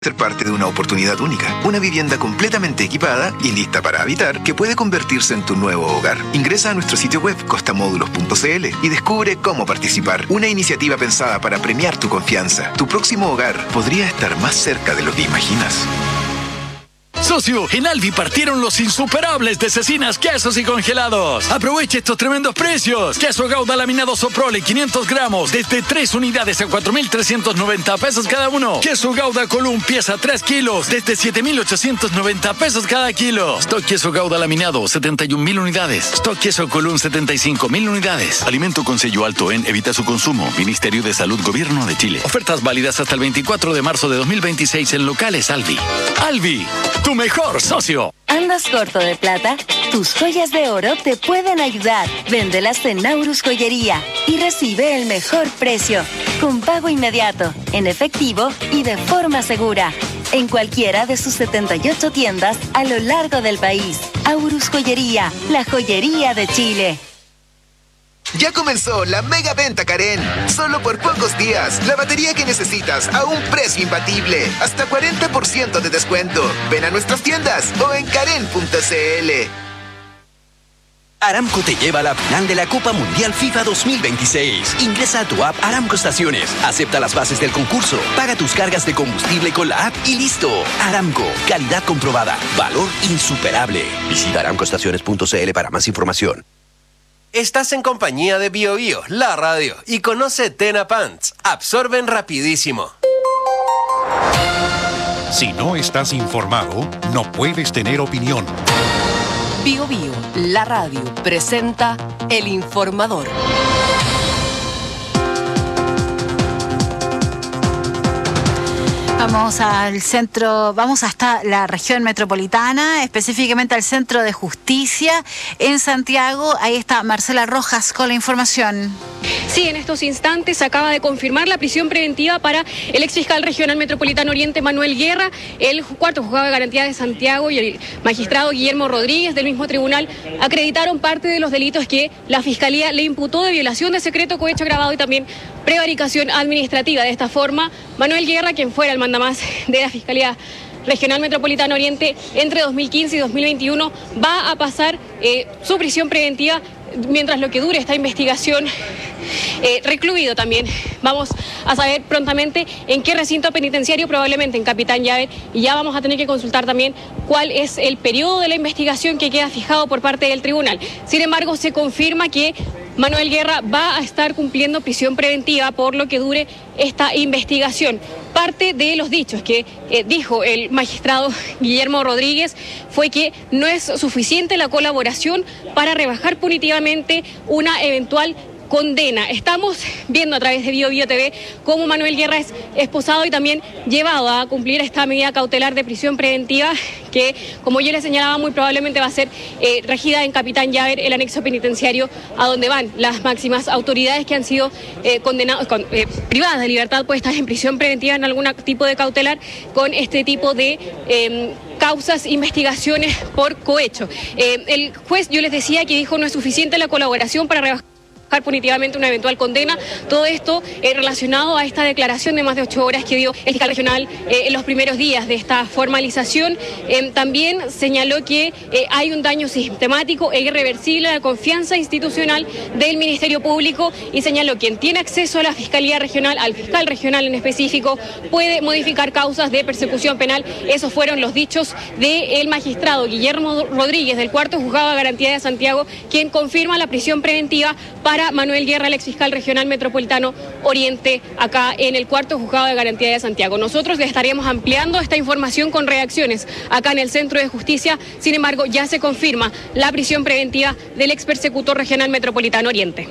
Ser parte de una oportunidad única, una vivienda completamente equipada y lista para habitar que puede convertirse en tu nuevo hogar. Ingresa a nuestro sitio web costamódulos.cl y descubre cómo participar. Una iniciativa pensada para premiar tu confianza. Tu próximo hogar podría estar más cerca de lo que imaginas. Socio, en Alvi partieron los insuperables de cecinas, quesos y congelados. Aproveche estos tremendos precios. Queso Gouda laminado Soprole 500 gramos desde 3 unidades a 4.390 pesos cada uno. Queso Gouda Column pieza 3 kilos desde 7.890 pesos cada kilo. Stock queso Gouda laminado 71.000 unidades. Stock queso Column 75.000 unidades. Alimento con sello alto en Evita su consumo. Ministerio de Salud Gobierno de Chile. Ofertas válidas hasta el 24 de marzo de 2026 en locales Alvi. Alvi, tu mejor socio. ¿Andas corto de plata? Tus joyas de oro te pueden ayudar. Véndelas en Naurus Joyería y recibe el mejor precio, con pago inmediato, en efectivo y de forma segura. En cualquiera de sus 78 tiendas a lo largo del país. Aurus Joyería, la joyería de Chile. Ya comenzó la mega venta Karen. Solo por pocos días. La batería que necesitas a un precio imbatible. Hasta 40% de descuento. Ven a nuestras tiendas o en karen.cl. Aramco te lleva a la final de la Copa Mundial FIFA 2026. Ingresa a tu app Aramco Estaciones, acepta las bases del concurso, paga tus cargas de combustible con la app y listo. Aramco, calidad comprobada, valor insuperable. Visita aramcoestaciones.cl para más información. Estás en compañía de Bio Bio, la radio, y conoce Tena Pants. Absorben rapidísimo. Si no estás informado, no puedes tener opinión. Bio Bio, la radio, presenta El Informador. Vamos al centro, vamos hasta la región metropolitana, específicamente al Centro de Justicia en Santiago. Ahí está Marcela Rojas con la información. Sí, en estos instantes se acaba de confirmar la prisión preventiva para el exfiscal regional metropolitano Oriente, Manuel Guerra, el cuarto juzgado de garantía de Santiago y el magistrado Guillermo Rodríguez del mismo tribunal acreditaron parte de los delitos que la Fiscalía le imputó de violación de secreto, cohecho agravado y también prevaricación administrativa. De esta forma, Manuel Guerra, quien fuera el mandamás de la Fiscalía Regional Metropolitano Oriente entre 2015 y 2021, va a pasar su prisión preventiva mientras lo que dure esta investigación, recluido también. Vamos a saber prontamente en qué recinto penitenciario, probablemente en Capitán Llaver, y ya vamos a tener que consultar también cuál es el periodo de la investigación que queda fijado por parte del tribunal. Sin embargo, se confirma que Manuel Guerra va a estar cumpliendo prisión preventiva por lo que dure esta investigación. Parte de los dichos que dijo el magistrado Guillermo Rodríguez fue que no es suficiente la colaboración para rebajar punitivamente una eventual condena. Estamos viendo a través de Bio Bio TV cómo Manuel Guerra es esposado y también llevado a cumplir esta medida cautelar de prisión preventiva que, como yo le señalaba, muy probablemente va a ser regida en Capitán Llaver, el anexo penitenciario a donde van las máximas autoridades que han sido condenadas, privadas de libertad, puestas en prisión preventiva en algún tipo de cautelar con este tipo de causas, investigaciones por cohecho. El juez, yo les decía que dijo no es suficiente la colaboración para rebajar punitivamente una eventual condena. Todo esto relacionado a esta declaración de más de 8 horas que dio el fiscal regional en los primeros días de esta formalización. También señaló que hay un daño sistemático e irreversible a la confianza institucional del Ministerio Público y señaló que quien tiene acceso a la Fiscalía Regional, al fiscal regional en específico, puede modificar causas de persecución penal. Esos fueron los dichos del magistrado Guillermo Rodríguez del cuarto juzgado de garantía de Santiago, quien confirma la prisión preventiva para Manuel Guerra, el exfiscal regional metropolitano Oriente, acá en el cuarto juzgado de garantía de Santiago. Nosotros le estaríamos ampliando esta información con reacciones acá en el Centro de Justicia. Sin embargo, ya se confirma la prisión preventiva del expersecutor regional metropolitano Oriente.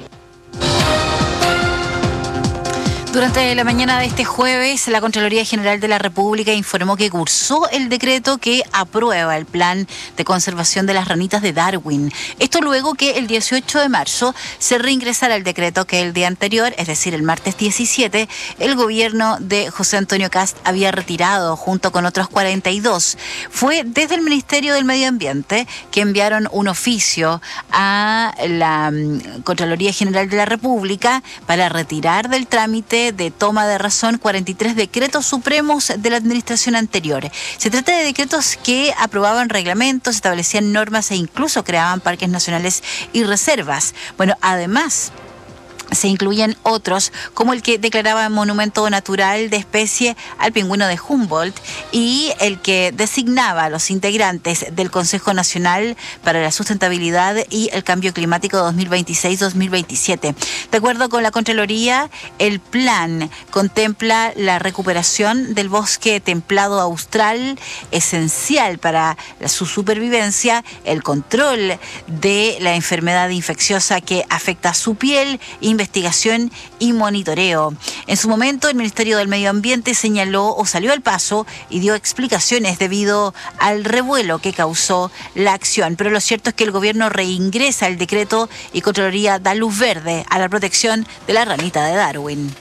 Durante la mañana de este jueves, la Contraloría General de la República informó que cursó el decreto que aprueba el plan de conservación de las ranitas de Darwin. Esto luego que el 18 de marzo se reingresara el decreto que el día anterior, es decir, el martes 17, el gobierno de José Antonio Kast había retirado junto con otros 42. Fue desde el Ministerio del Medio Ambiente que enviaron un oficio a la Contraloría General de la República para retirar del trámite índice de toma de razón 43 decretos supremos de la administración anterior. Se trata de decretos que aprobaban reglamentos, establecían normas e incluso creaban parques nacionales y reservas. Bueno, además se incluyen otros, como el que declaraba monumento natural de especie al pingüino de Humboldt y el que designaba a los integrantes del Consejo Nacional para la Sustentabilidad y el Cambio Climático 2026-2027. De acuerdo con la Contraloría, el plan contempla la recuperación del bosque templado austral, esencial para su supervivencia, el control de la enfermedad infecciosa que afecta a su piel, investigación y monitoreo. En su momento, el Ministerio del Medio Ambiente señaló o salió al paso y dio explicaciones debido al revuelo que causó la acción. Pero lo cierto es que el gobierno reingresa el decreto y Contraloría da luz verde a la protección de la ranita de Darwin.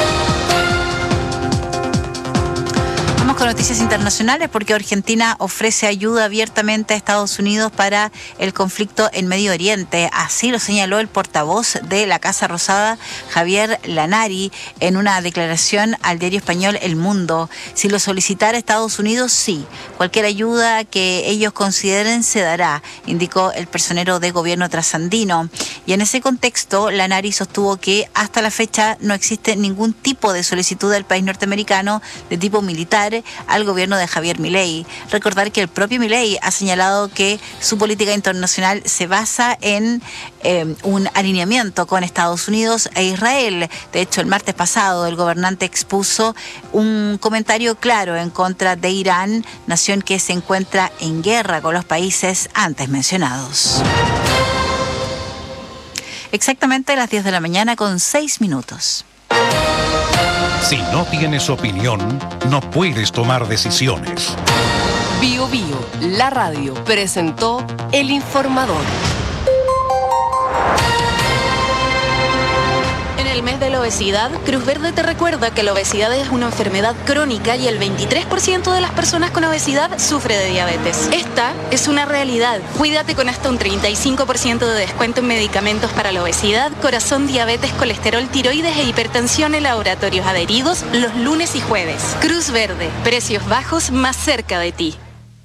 Vamos con noticias internacionales porque Argentina ofrece ayuda abiertamente a Estados Unidos para el conflicto en Medio Oriente. Así lo señaló el portavoz de la Casa Rosada, Javier Lanari, en una declaración al diario español El Mundo. Si lo solicitara Estados Unidos, sí. Cualquier ayuda que ellos consideren se dará, indicó el personero de gobierno trasandino. Y en ese contexto, Lanari sostuvo que hasta la fecha no existe ningún tipo de solicitud del país norteamericano de tipo militar al gobierno de Javier Milei. Recordar que el propio Milei ha señalado que su política internacional se basa en un alineamiento con Estados Unidos e Israel. De hecho, el martes pasado el gobernante expuso un comentario claro en contra de Irán, nación que se encuentra en guerra con los países antes mencionados. Exactamente a las 10 de la mañana con 6 minutos. Si no tienes opinión, no puedes tomar decisiones. Bio Bio, la radio, presentó El Informador. En el mes de la obesidad, Cruz Verde te recuerda que la obesidad es una enfermedad crónica y el 23% de las personas con obesidad sufre de diabetes. Esta es una realidad. Cuídate con hasta un 35% de descuento en medicamentos para la obesidad, corazón, diabetes, colesterol, tiroides e hipertensión en laboratorios adheridos los lunes y jueves. Cruz Verde, precios bajos más cerca de ti.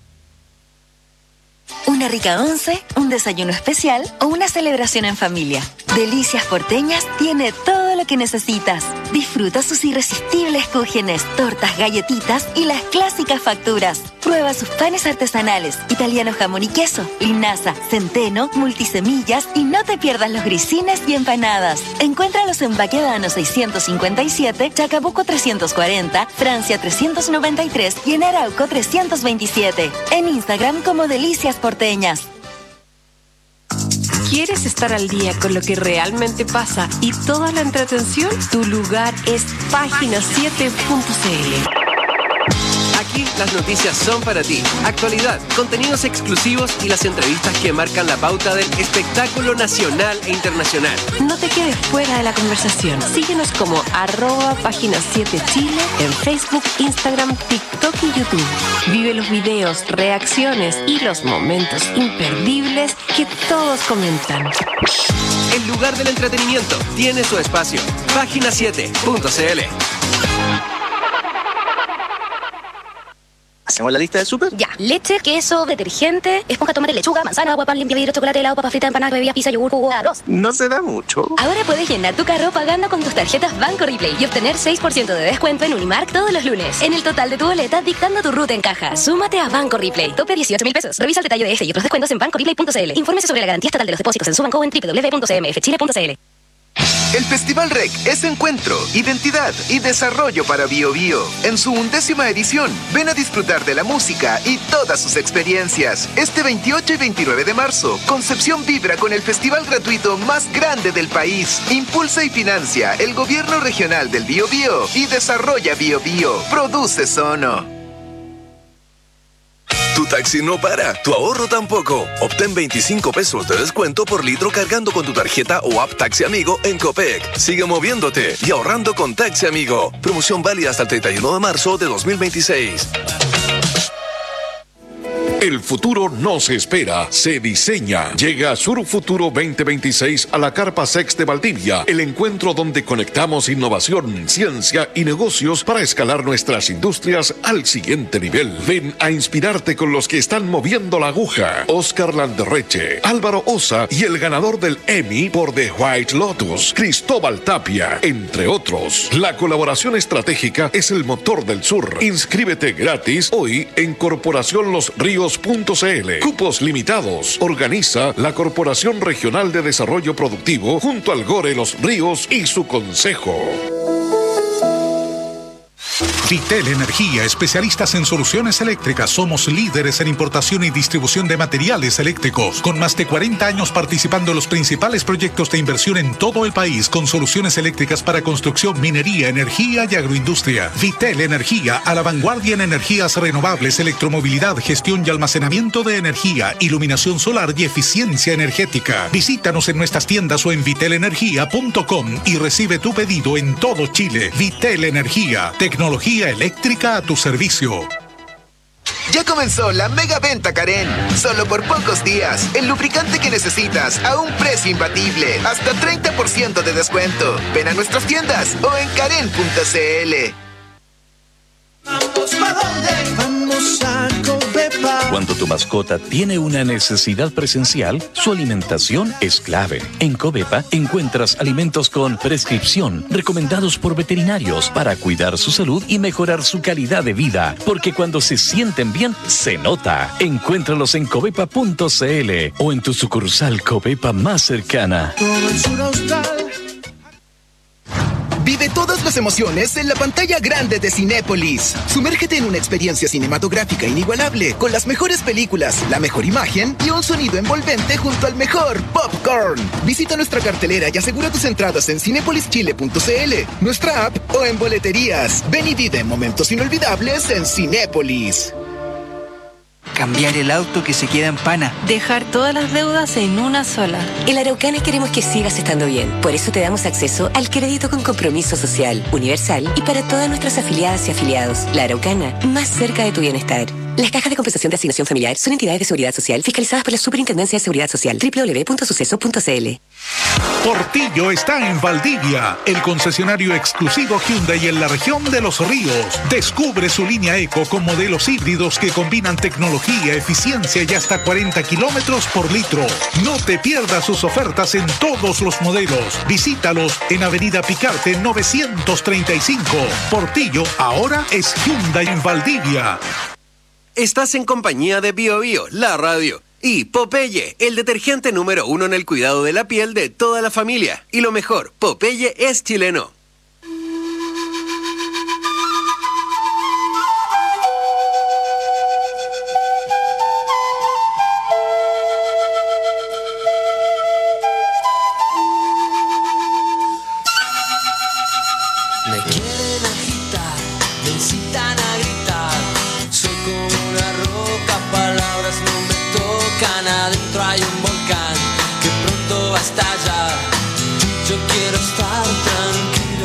Una rica once, un desayuno especial o una celebración en familia. Delicias Porteñas tiene todo lo que necesitas. Disfruta sus irresistibles cúgenes, tortas, galletitas y las clásicas facturas. Prueba sus panes artesanales, italiano jamón y queso, linaza, centeno, multisemillas y no te pierdas los grisines y empanadas. Encuéntralos en Baquedano 657, Chacabuco 340, Francia 393 y en Arauco 327. En Instagram como Delicias Porteñas. ¿Quieres estar al día con lo que realmente pasa y toda la entretención? Tu lugar es Página7.cl. Aquí las noticias son para ti. Actualidad, contenidos exclusivos y las entrevistas que marcan la pauta del espectáculo nacional e internacional. No te quedes fuera de la conversación. Síguenos como @Página7Chile en Facebook, Instagram, TikTok y YouTube. Vive los videos, reacciones y los momentos imperdibles que todos comentan. El lugar del entretenimiento tiene su espacio. Página7.cl. ¿Hacemos la lista del súper? Ya. Leche, queso, detergente, esponja, tomate, lechuga, manzana, agua, pan, limpia, vidrio, chocolate, helado, papa frita, empanada, bebida, pizza, yogur, jugo, arroz. No se da mucho. Ahora puedes llenar tu carro pagando con tus tarjetas Banco Replay y obtener 6% de descuento en Unimark todos los lunes. En el total de tu boleta, dictando tu ruta en caja. Súmate a Banco Replay. Tope 18.000 pesos. Revisa el detalle de este y otros descuentos en bancoreplay.cl. Infórmese sobre la garantía estatal de los depósitos en su banco en www.cmfchile.cl. El Festival REC es encuentro, identidad y desarrollo para Bio Bio. En su 11ª edición, ven a disfrutar de la música y todas sus experiencias. Este 28 y 29 de marzo, Concepción vibra con el festival gratuito más grande del país. Impulsa y financia el gobierno regional del Bio Bio y desarrolla Bio Bio. Produce Sono. Tu taxi no para, tu ahorro tampoco. Obtén 25 pesos de descuento por litro cargando con tu tarjeta o app Taxi Amigo en Copec. Sigue moviéndote y ahorrando con Taxi Amigo. Promoción válida hasta el 31 de marzo de 2026. El futuro no se espera, se diseña. Llega Sur Futuro 2026 a la Carpa Sex de Valdivia, el encuentro donde conectamos innovación, ciencia y negocios para escalar nuestras industrias al siguiente nivel. Ven a inspirarte con los que están moviendo la aguja. Oscar Landerreche, Álvaro Osa y el ganador del Emmy por The White Lotus, Cristóbal Tapia, entre otros. La colaboración estratégica es el motor del sur. Inscríbete gratis hoy en corporacionlosríos.cl. Cupos limitados. Organiza la Corporación Regional de Desarrollo Productivo junto al Gore Los Ríos y su consejo. Vitel Energía, especialistas en soluciones eléctricas. Somos líderes en importación y distribución de materiales eléctricos, con más de 40 años participando en los principales proyectos de inversión en todo el país, con soluciones eléctricas para construcción, minería, energía y agroindustria. Vitel Energía, a la vanguardia en energías renovables, electromovilidad, gestión y almacenamiento de energía, iluminación solar y eficiencia energética. Visítanos en nuestras tiendas o en vitelenergia.com y recibe tu pedido en todo Chile. Vitel Energía, tecnología eléctrica a tu servicio. Ya comenzó la mega venta Karen. Solo por pocos días. El lubricante que necesitas a un precio imbatible. Hasta 30% de descuento. Ven a nuestras tiendas o en karen.cl. Vamos pa' dónde, vamos a Covepa. Cuando tu mascota tiene una necesidad presencial, su alimentación es clave. En Covepa encuentras alimentos con prescripción, recomendados por veterinarios para cuidar su salud y mejorar su calidad de vida. Porque cuando se sienten bien, se nota. Encuéntralos en covepa.cl o en tu sucursal Covepa más cercana. Todo el sur austral. Vive todas las emociones en la pantalla grande de Cinépolis. Sumérgete en una experiencia cinematográfica inigualable, con las mejores películas, la mejor imagen y un sonido envolvente junto al mejor popcorn. Visita nuestra cartelera y asegura tus entradas en cinepolischile.cl, nuestra app o en boleterías. Ven y vive momentos inolvidables en Cinépolis. Cambiar el auto que se queda en pana. Dejar todas las deudas en una sola. En la Araucana queremos que sigas estando bien. Por eso te damos acceso al crédito con compromiso social, universal y para todas nuestras afiliadas y afiliados. La Araucana, más cerca de tu bienestar. Las cajas de compensación de asignación familiar son entidades de seguridad social fiscalizadas por la Superintendencia de Seguridad Social. www.suceso.cl. Portillo está en Valdivia, el concesionario exclusivo Hyundai en la región de Los Ríos. Descubre su línea Eco con modelos híbridos que combinan tecnología, eficiencia y hasta 40 kilómetros por litro. No te pierdas sus ofertas en todos los modelos. Visítalos en Avenida Picarte 935. Portillo ahora es Hyundai en Valdivia. Estás en compañía de Bio Bio, la radio. Y Popeye, el detergente número 1 en el cuidado de la piel de toda la familia. Y lo mejor, Popeye es chileno. Me quieren agitar, me incitan a gritar. Soy como una roca, palabras no me tocan. Adentro hay un volcán que pronto va a estallar. Yo quiero estar tranquilo.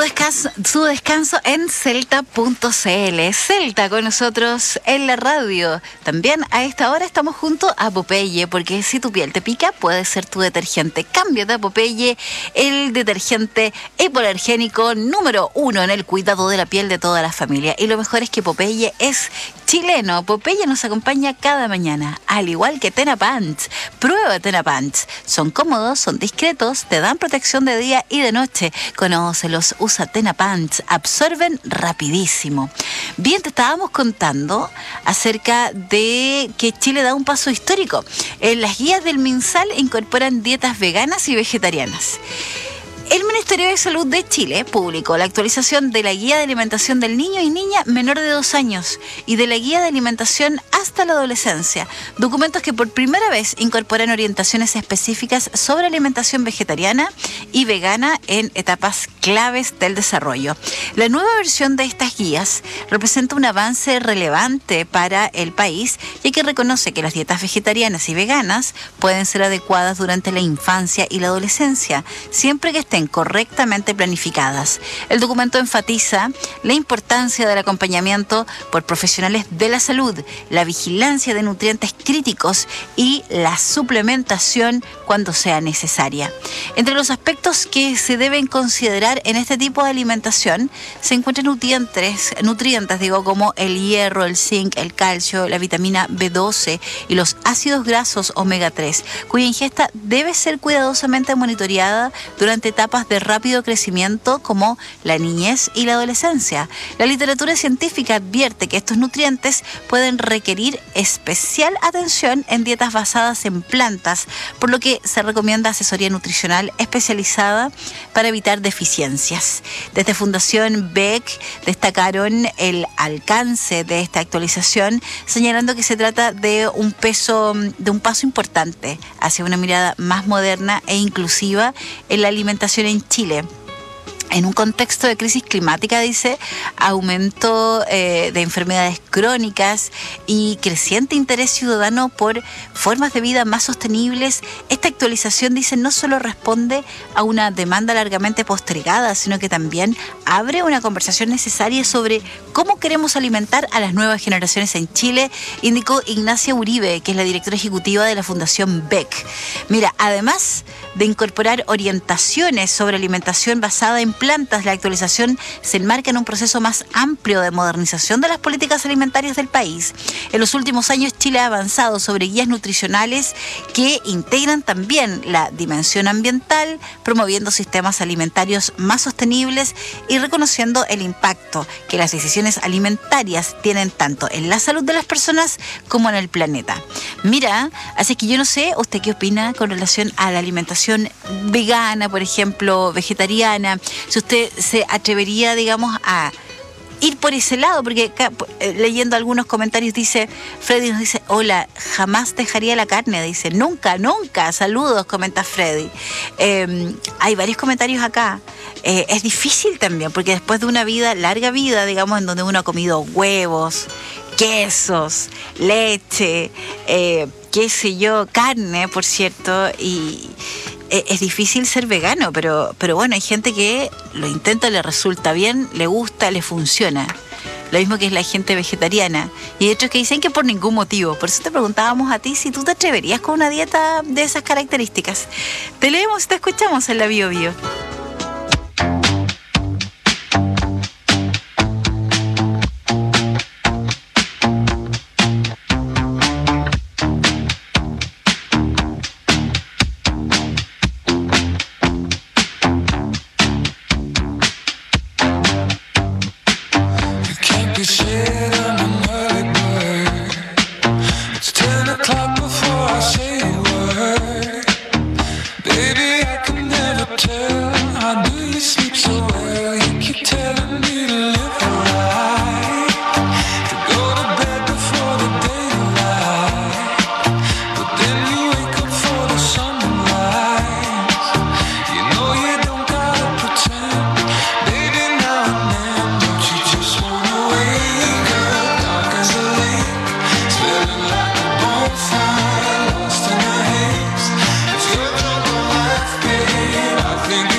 descanso en Celta.cl. Celta con nosotros en la radio. También a esta hora estamos junto a Popeye, porque si tu piel te pica, puede ser tu detergente. Cámbiate a Popeye, el detergente hipoalergénico número 1 en el cuidado de la piel de toda la familia. Y lo mejor es que Popeye es chileno. Popeye nos acompaña cada mañana, al igual que Tena Pants. Prueba Tena Pants. Son cómodos, son discretos, te dan protección de día y de noche. Conócelos, usa Tena Pants, absorben rapidísimo. Bien, te estábamos contando acerca de que Chile da un paso histórico. En las guías del MinSal incorporan dietas veganas y vegetarianas. El Ministerio de Salud de Chile publicó la actualización de la Guía de Alimentación del Niño y Niña menor de 2 años y de la Guía de Alimentación hasta la Adolescencia, documentos que por primera vez incorporan orientaciones específicas sobre alimentación vegetariana y vegana en etapas claves del desarrollo. La nueva versión de estas guías representa un avance relevante para el país, ya que reconoce que las dietas vegetarianas y veganas pueden ser adecuadas durante la infancia y la adolescencia, siempre que estén correctamente planificadas. El documento enfatiza la importancia del acompañamiento por profesionales de la salud, la vigilancia de nutrientes críticos y la suplementación cuando sea necesaria. Entre los aspectos que se deben considerar en este tipo de alimentación se encuentran nutrientes como el hierro, el zinc, el calcio, la vitamina B12 y los ácidos grasos omega 3, cuya ingesta debe ser cuidadosamente monitoreada durante etapas de rápido crecimiento como la niñez y la adolescencia. La literatura científica advierte que estos nutrientes pueden requerir especial atención en dietas basadas en plantas, por lo que se recomienda asesoría nutricional especializada para evitar deficiencias. Desde Fundación Beck destacaron el alcance de esta actualización, señalando que se trata de un paso importante hacia una mirada más moderna e inclusiva en la alimentación en Chile. En un contexto de crisis climática, dice, aumento de enfermedades crónicas y creciente interés ciudadano por formas de vida más sostenibles, esta actualización, dice, no solo responde a una demanda largamente postergada, sino que también abre una conversación necesaria sobre cómo queremos alimentar a las nuevas generaciones en Chile, indicó Ignacia Uribe, que es la directora ejecutiva de la Fundación Beck. Mira, además de incorporar orientaciones sobre alimentación basada en plantas, la actualización se enmarca en un proceso más amplio de modernización de las políticas alimentarias del país. En los últimos años, Chile ha avanzado sobre guías nutricionales que integran también la dimensión ambiental, promoviendo sistemas alimentarios más sostenibles y reconociendo el impacto que las decisiones alimentarias tienen tanto en la salud de las personas como en el planeta. Mira, así que yo no sé, ¿usted qué opina con relación a la alimentación vegana, por ejemplo, vegetariana? Si usted se atrevería, digamos, a ir por ese lado, porque acá, leyendo algunos comentarios, dice, Freddy nos dice, hola, jamás dejaría la carne, dice, nunca, saludos, comenta Freddy. Hay varios comentarios acá. Es difícil también, porque después de una larga vida, digamos, en donde uno ha comido huevos, quesos, leche, qué sé yo, carne, por cierto, y es difícil ser vegano, pero bueno, hay gente que lo intenta, le resulta bien, le gusta, le funciona. Lo mismo que es la gente vegetariana. Y hay otros que dicen que por ningún motivo. Por eso te preguntábamos a ti si tú te atreverías con una dieta de esas características. Te leemos y te escuchamos en la Bio Bio. I think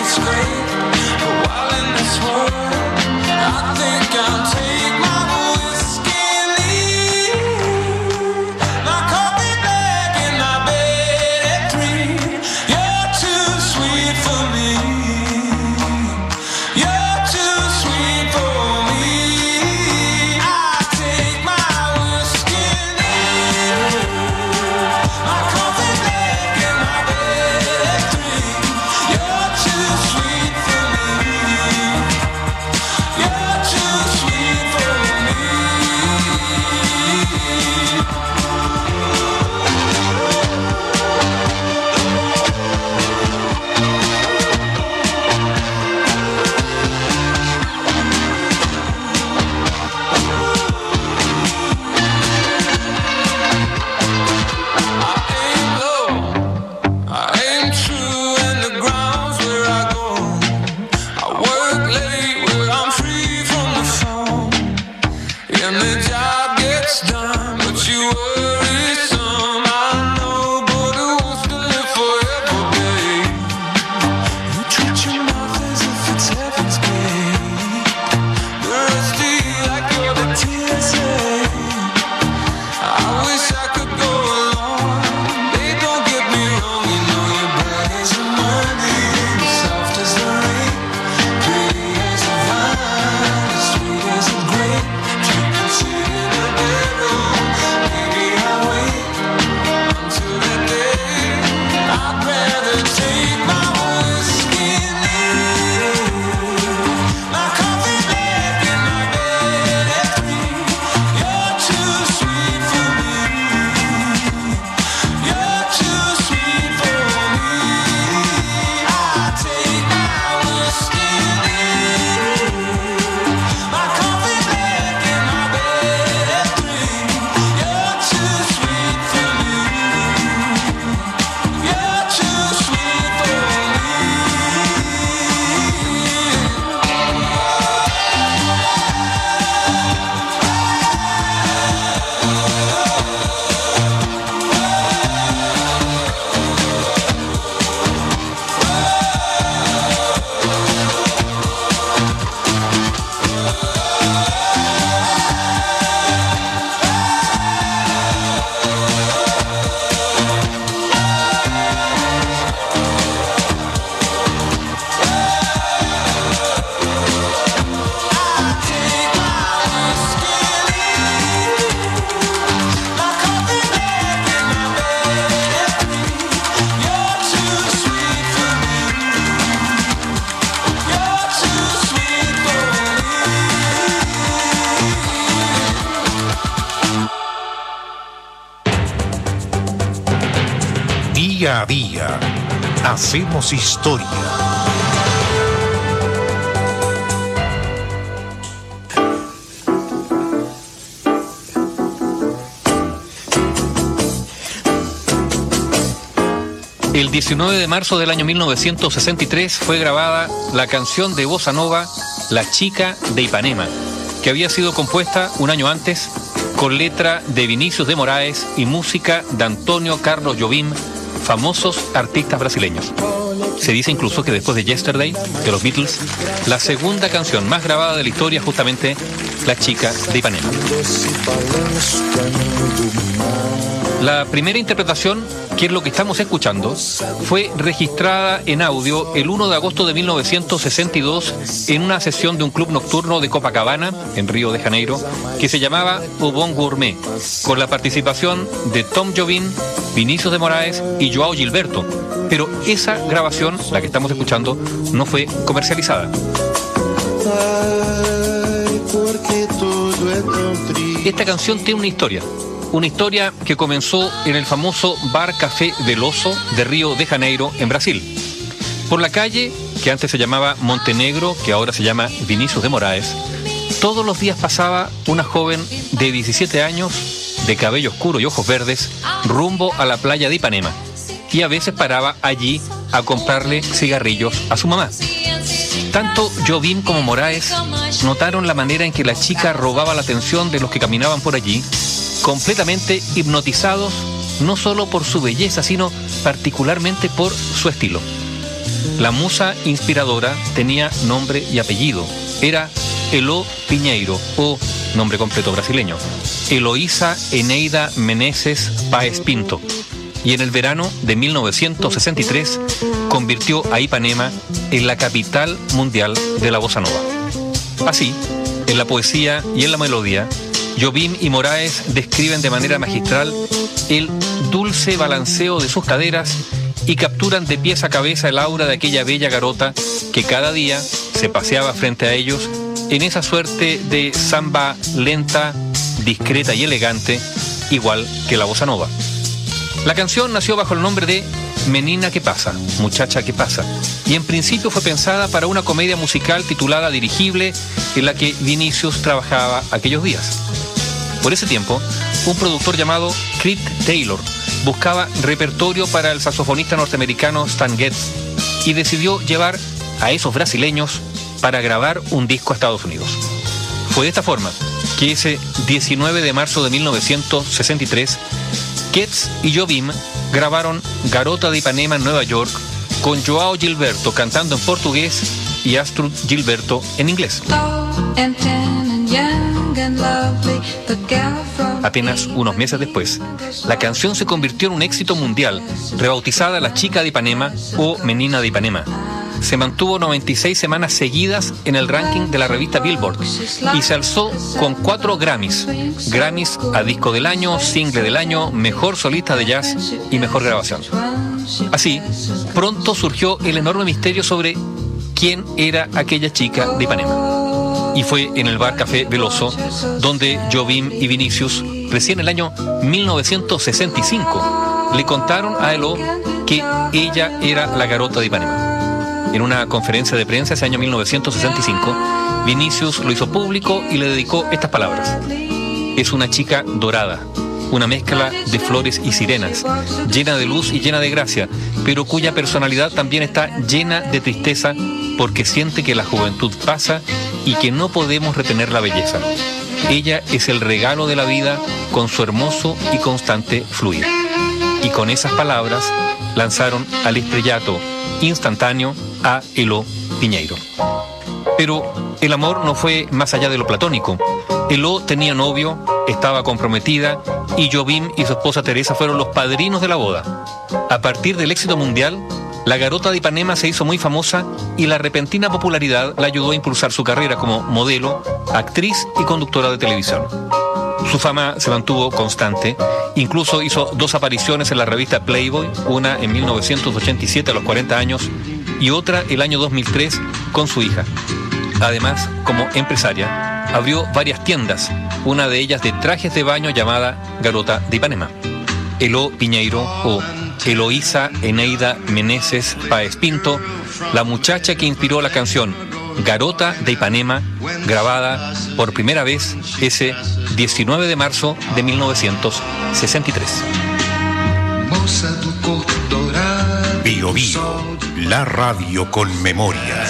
Día a día, hacemos historia. El 19 de marzo del año 1963 fue grabada la canción de bossa nova La Chica de Ipanema, que había sido compuesta un año antes con letra de Vinícius de Moraes y música de Antonio Carlos Jobim, famosos artistas brasileños. Se dice incluso que después de Yesterday, de los Beatles, la segunda canción más grabada de la historia es justamente La Chica de Ipanema. La primera interpretación, que es lo que estamos escuchando, fue registrada en audio el 1 de agosto de 1962 en una sesión de un club nocturno de Copacabana, en Río de Janeiro, que se llamaba O Bon Gourmet, con la participación de Tom Jobim, Vinícius de Moraes y Joao Gilberto. Pero esa grabación, la que estamos escuchando, no fue comercializada. Esta canción tiene una historia que comenzó en el famoso bar Café Veloso de Río de Janeiro, en Brasil. Por la calle, que antes se llamaba Montenegro, que ahora se llama Vinícius de Moraes, todos los días pasaba una joven de 17 años, de cabello oscuro y ojos verdes, rumbo a la playa de Ipanema, y a veces paraba allí a comprarle cigarrillos a su mamá. Tanto Jobim como Moraes notaron la manera en que la chica robaba la atención de los que caminaban por allí, completamente hipnotizados no solo por su belleza, sino particularmente por su estilo. La musa inspiradora tenía nombre y apellido. Era Elô Pinheiro, o nombre completo brasileño, Eloísa Eneida Meneses Páez Pinto. Y en el verano de 1963 convirtió a Ipanema en la capital mundial de la bossa nova. Así, en la poesía y en la melodía, Jobim y Moraes describen de manera magistral el dulce balanceo de sus caderas y capturan de pies a cabeza el aura de aquella bella garota que cada día se paseaba frente a ellos en esa suerte de samba lenta, discreta y elegante, igual que la bossa nova. La canción nació bajo el nombre de Menina que pasa, Muchacha que pasa, y en principio fue pensada para una comedia musical titulada Dirigible, en la que Vinícius trabajaba aquellos días. Por ese tiempo, un productor llamado Creed Taylor buscaba repertorio para el saxofonista norteamericano Stan Getz y decidió llevar a esos brasileños para grabar un disco a Estados Unidos. Fue de esta forma que ese 19 de marzo de 1963, Getz y Jobim grabaron Garota de Ipanema en Nueva York, con Joao Gilberto cantando en portugués y Astrud Gilberto en inglés. Apenas unos meses después, la canción se convirtió en un éxito mundial, rebautizada La Chica de Ipanema o Menina de Ipanema. Se mantuvo 96 semanas seguidas en el ranking de la revista Billboard y se alzó con 4 Grammys a Disco del Año, Single del Año, Mejor Solista de Jazz y Mejor Grabación. Así, pronto surgió el enorme misterio sobre quién era aquella chica de Ipanema. Y fue en el bar Café Veloso donde Jobim y Vinícius, recién en el año 1965, le contaron a Elô que ella era la Garota de Ipanema. En una conferencia de prensa ese año 1965, Vinícius lo hizo público y le dedicó estas palabras: es una chica dorada, una mezcla de flores y sirenas, llena de luz y llena de gracia, pero cuya personalidad también está llena de tristeza porque siente que la juventud pasa y que no podemos retener la belleza. Ella es el regalo de la vida con su hermoso y constante fluir. Y con esas palabras lanzaron al estrellato instantáneo a Elô Pinheiro. Pero el amor no fue más allá de lo platónico. Elô tenía novio, estaba comprometida y Jobim y su esposa Teresa fueron los padrinos de la boda. A partir del éxito mundial, la Garota de Ipanema se hizo muy famosa y la repentina popularidad la ayudó a impulsar su carrera como modelo, actriz y conductora de televisión. Su fama se mantuvo constante, incluso hizo 2 apariciones en la revista Playboy, una en 1987 a los 40 años y otra el año 2003 con su hija. Además, como empresaria, abrió varias tiendas, una de ellas de trajes de baño llamada Garota de Ipanema. Elô Pinheiro, o Eloísa Eneida Meneses Páez Pinto, la muchacha que inspiró la canción Garota de Ipanema, grabada por primera vez ese 19 de marzo de 1963. Bio Bio, la radio con memoria.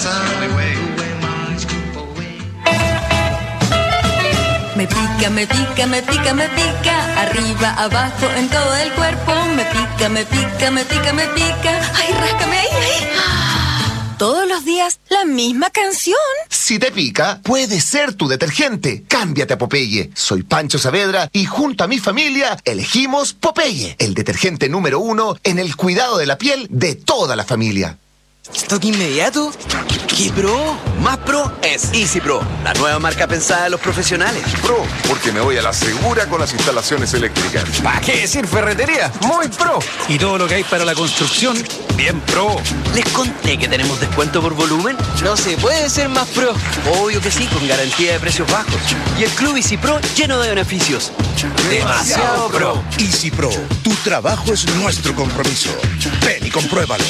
Me pica, me pica, me pica, me pica, arriba, abajo, en todo el cuerpo. Me pica, me pica, me pica, me pica. Ay, ráscame ahí, ahí. Todos los días la misma canción. Si te pica, puede ser tu detergente. Cámbiate a Popeye. Soy Pancho Saavedra y junto a mi familia elegimos Popeye, el detergente número 1 en el cuidado de la piel de toda la familia. ¿Stock inmediato? ¿Qué pro? Más pro es Easy Pro, la nueva marca pensada de los profesionales. Pro, porque me voy a la segura con las instalaciones eléctricas. ¿Para qué decir ferretería? Muy pro. Y todo lo que hay para la construcción, bien pro. ¿Les conté que tenemos descuento por volumen? No se puede ser más pro. Obvio que sí, con garantía de precios bajos. Y el Club Easy Pro lleno de beneficios. Demasiado pro. Easy Pro, tu trabajo es nuestro compromiso. Ven y compruébalo.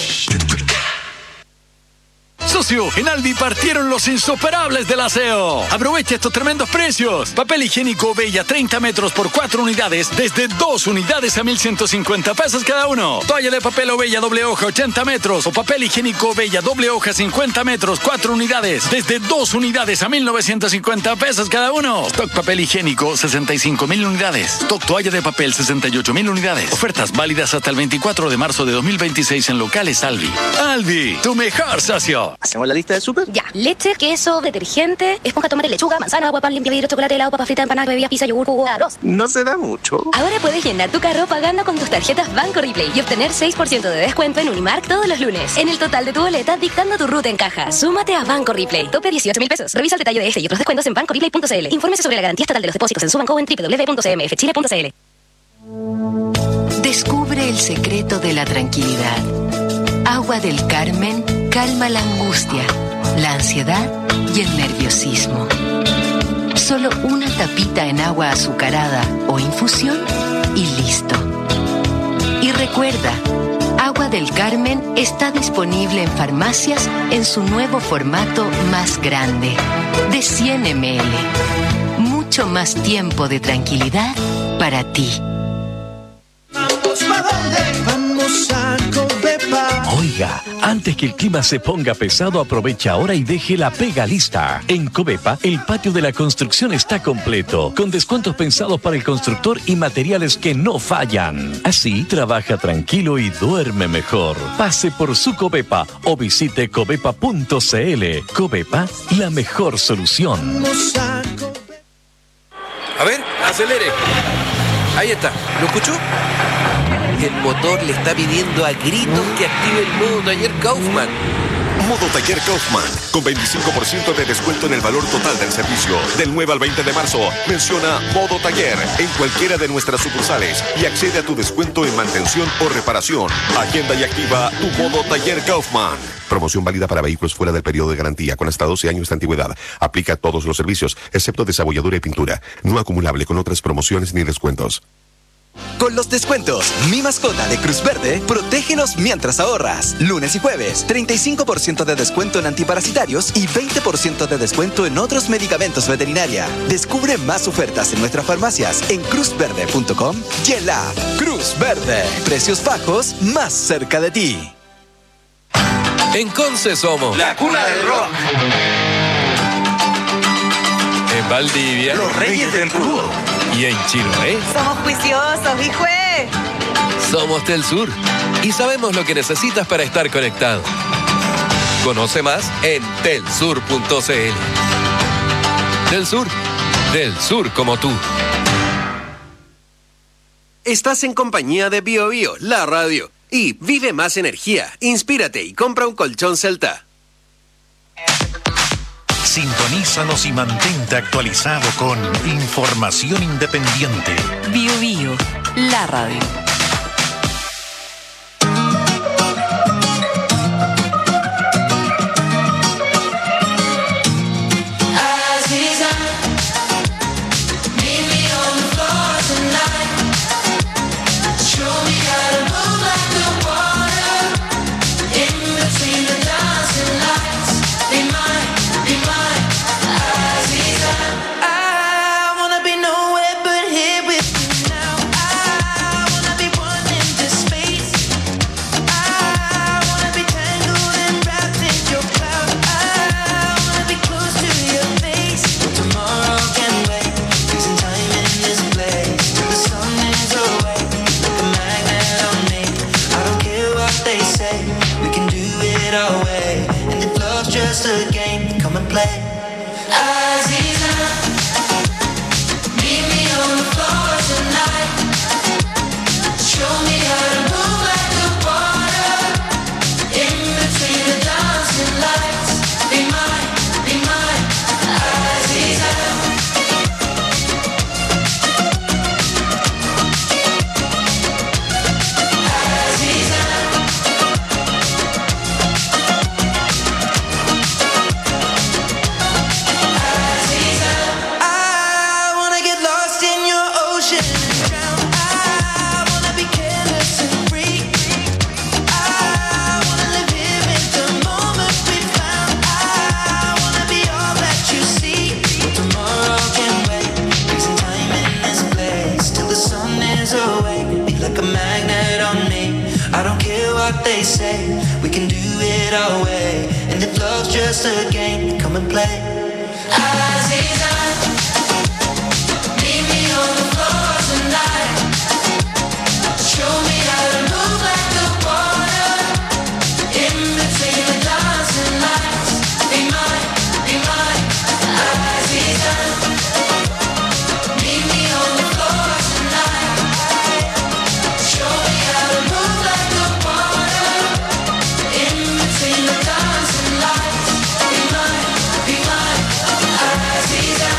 Socio, en Alvi partieron los insuperables del aseo. Aprovecha estos tremendos precios. Papel higiénico Bella 30 metros por 4 unidades, desde 2 unidades a 1,150 pesos cada uno. Toalla de papel Bella doble hoja 80 metros o papel higiénico Bella doble hoja 50 metros, 4 unidades, desde 2 unidades a 1,950 pesos cada uno. Stock papel higiénico 65,000 unidades. Stock toalla de papel 68,000 unidades. Ofertas válidas hasta el 24 de marzo de 2026 en locales Alvi. Alvi, tu mejor socio. ¿Hacemos la lista de súper? Ya, leche, queso, detergente, esponja, tomate, lechuga, manzana, agua, pan, limpia vidrio, chocolate, helado, papa frita, empanada, bebida, pizza, yogur, jugo, arroz. No se da mucho. Ahora puedes llenar tu carro pagando con tus tarjetas Banco Replay y obtener 6% de descuento en Unimark todos los lunes. En el total de tu boleta, dictando tu ruta en caja. Súmate a Banco Replay. Tope 18,000 pesos. Revisa el detalle de este y otros descuentos en bancoreplay.cl. Infórmese sobre la garantía estatal de los depósitos en su banco o en www.cmfchile.cl. Descubre el secreto de la tranquilidad. Agua del Carmen calma la angustia, la ansiedad y el nerviosismo. Solo una tapita en agua azucarada o infusión y listo. Y recuerda, Agua del Carmen está disponible en farmacias en su nuevo formato más grande, de 100 ml. Mucho más tiempo de tranquilidad para ti. ¿Vamos para dónde? Vamos a Covepa. Oiga, antes que el clima se ponga pesado, aprovecha ahora y deje la pega lista. En Covepa, el patio de la construcción está completo, con descuentos pensados para el constructor y materiales que no fallan. Así, trabaja tranquilo y duerme mejor. Pase por su Covepa o visite covepa.cl. Covepa, la mejor solución. A ver, acelere. Ahí está, ¿lo escuchó? El motor le está pidiendo a gritos que active el modo taller Kaufman. Modo taller Kaufman, con 25% de descuento en el valor total del servicio. Del 9 al 20 de marzo, menciona Modo Taller en cualquiera de nuestras sucursales y accede a tu descuento en mantención o reparación. Agenda y activa tu Modo Taller Kaufman. Promoción válida para vehículos fuera del periodo de garantía con hasta 12 años de antigüedad. Aplica a todos los servicios, excepto desabolladura y pintura. No acumulable con otras promociones ni descuentos. Con los descuentos Mi Mascota de Cruz Verde, protégenos mientras ahorras. Lunes y jueves, 35% de descuento en antiparasitarios y 20% de descuento en otros medicamentos veterinaria. Descubre más ofertas en nuestras farmacias en cruzverde.com y en la Cruz Verde. Precios bajos más cerca de ti. En Conce somos la cuna del rock. En Valdivia, los Reyes del Rudo. Y en Chiloé, somos juiciosos, hijo. Somos Telsur y sabemos lo que necesitas para estar conectado. Conoce más en telsur.cl. Telsur, del sur como tú. Estás en compañía de Bio Bio, la radio. Y vive más energía, inspírate y compra un colchón Celta. Sintonízanos y mantente actualizado con información independiente. Bio Bio, la radio. Show me how to move like the just a game, come and play. Aziza, meet me on the floor tonight. Show me how to move like the water in between the dancing lights. Be mine, Aziza. They say we can do it our way, and if love's just a game, come and play. Aziza, meet me on the floor tonight. Show me how to move like the water in between the dancing lights. Be mine, Aziza. Meet me on the floor tonight. Show me how to move like the water in between the dancing lights. Be mine, Aziza.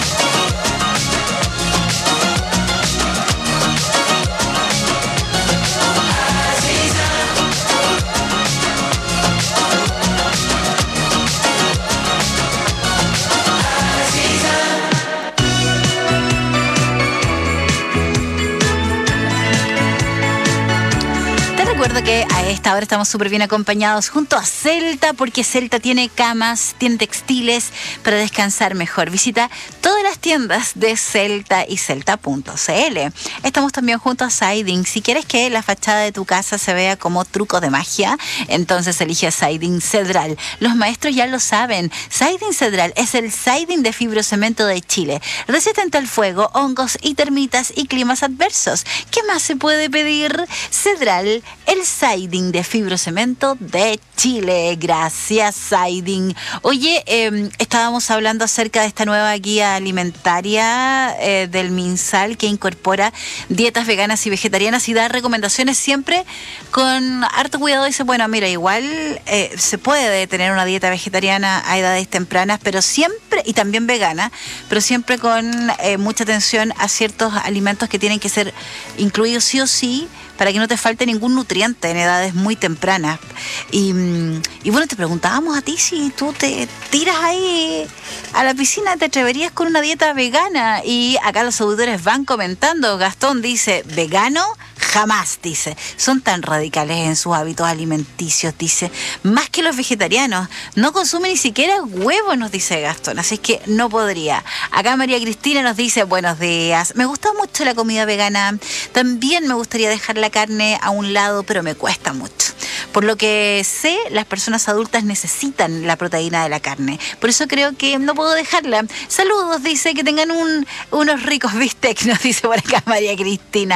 Recuerdo que a esta hora estamos súper bien acompañados junto a Celta, porque Celta tiene camas, tiene textiles para descansar mejor. Visita todas las tiendas de Celta y celta.cl. Estamos también junto a Siding. Si quieres que la fachada de tu casa se vea como truco de magia, entonces elige Siding Cedral. Los maestros ya lo saben. Siding Cedral es el siding de fibrocemento de Chile, resistente al fuego, hongos y termitas y climas adversos. ¿Qué más se puede pedir? Cedral, el siding de fibrocemento de Chile. Gracias, Siding. Oye, estábamos hablando acerca de esta nueva guía alimentaria del MinSal, que incorpora dietas veganas y vegetarianas y da recomendaciones siempre con harto cuidado. Dice, bueno, mira, igual se puede tener una dieta vegetariana a edades tempranas, pero siempre, y también vegana, pero siempre con mucha atención a ciertos alimentos que tienen que ser incluidos sí o sí, para que no te falte ningún nutriente en edades muy tempranas. Y bueno, te preguntábamos a ti si tú te tiras ahí a la piscina, ¿te atreverías con una dieta vegana? Y acá los auditores van comentando. Gastón dice, vegano, jamás, dice. Son tan radicales en sus hábitos alimenticios, dice. Más que los vegetarianos. No consume ni siquiera huevos, nos dice Gastón. Así que no podría. Acá María Cristina nos dice, buenos días. Me gusta mucho la comida vegana. También me gustaría dejar la carne a un lado, pero me cuesta mucho. Por lo que sé, las personas adultas necesitan la proteína de la carne. Por eso creo que no puedo dejarla. Saludos, dice, que tengan unos ricos bistecs, nos dice por acá María Cristina.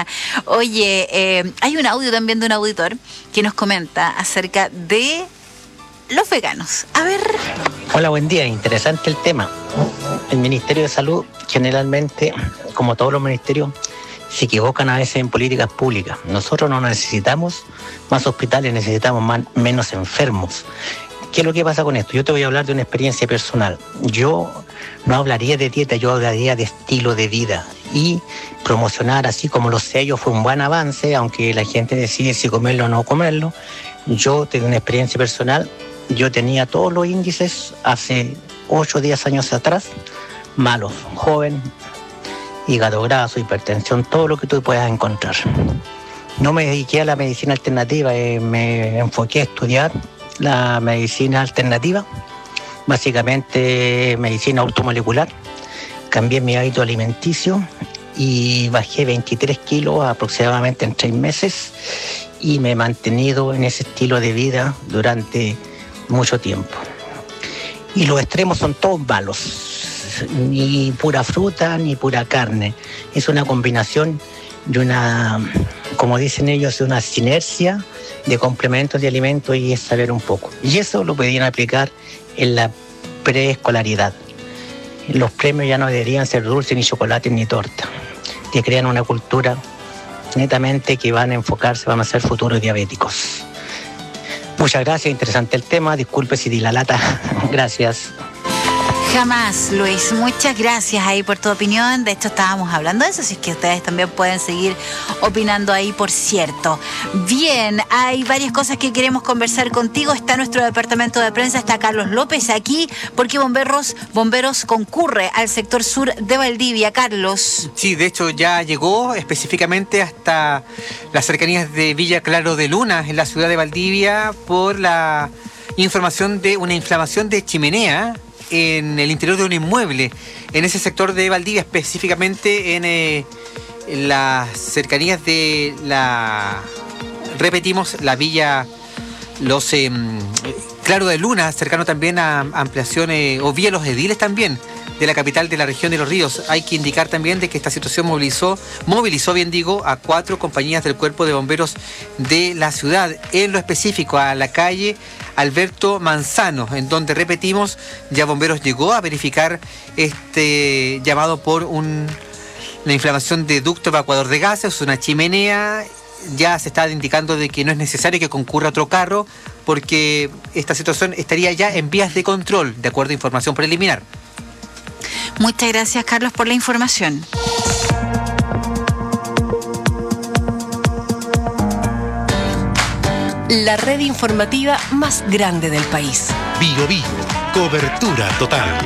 Oye, hay un audio también de un auditor que nos comenta acerca de los veganos. A ver. Hola, buen día. Interesante el tema. El Ministerio de Salud, generalmente, como todos los ministerios, se equivocan a veces en políticas públicas. Nosotros no necesitamos más hospitales, necesitamos menos enfermos. ¿Qué es lo que pasa con esto? Yo te voy a hablar de una experiencia personal. Yo no hablaría de dieta, yo hablaría de estilo de vida. Y promocionar, así como los sellos, fue un buen avance, aunque la gente decide si comerlo o no comerlo. Yo tengo una experiencia personal. Yo tenía todos los índices hace 8 o 10 años atrás, malos, joven, hígado graso, hipertensión, todo lo que tú puedas encontrar. No me dediqué a la medicina alternativa, me enfoqué a estudiar la medicina alternativa, básicamente medicina automolecular. Cambié mi hábito alimenticio y bajé 23 kilos aproximadamente en 3 meses y me he mantenido en ese estilo de vida durante mucho tiempo. Y los extremos son todos malos. Ni pura fruta, ni pura carne. Es una combinación de una, como dicen ellos, de una sinergia de complementos de alimentos y es saber un poco. Y eso lo podían aplicar en la preescolaridad. Los premios ya no deberían ser dulces, ni chocolate, ni torta, que crean una cultura netamente que van a enfocarse, van a ser futuros diabéticos. Muchas gracias, interesante el tema, disculpe si di la lata, gracias. Jamás, Luis. Muchas gracias ahí por tu opinión. De hecho, estábamos hablando de eso, así que ustedes también pueden seguir opinando ahí, por cierto. Bien, hay varias cosas que queremos conversar contigo. Está nuestro departamento de prensa, está Carlos López aquí, porque Bomberos concurre al sector sur de Valdivia. Carlos. Sí, de hecho ya llegó específicamente hasta las cercanías de Villa Claro de Luna, en la ciudad de Valdivia, por la información de una inflamación de chimenea en el interior de un inmueble, en ese sector de Valdivia, específicamente en las cercanías de la Villa Claro de Luna, cercano también a ampliaciones, o vía Los Ediles también, de la capital de la región de Los Ríos. Hay que indicar también de que esta situación movilizó a 4 compañías del Cuerpo de Bomberos de la ciudad, en lo específico a la calle Alberto Manzano, en donde, repetimos, ya Bomberos llegó a verificar este llamado por una inflamación de ducto evacuador de gases, una chimenea. Ya se está indicando de que no es necesario que concurra otro carro, porque esta situación estaría ya en vías de control, de acuerdo a información preliminar. Muchas gracias, Carlos, por la información. La red informativa más grande del país. Bio Bio, cobertura total.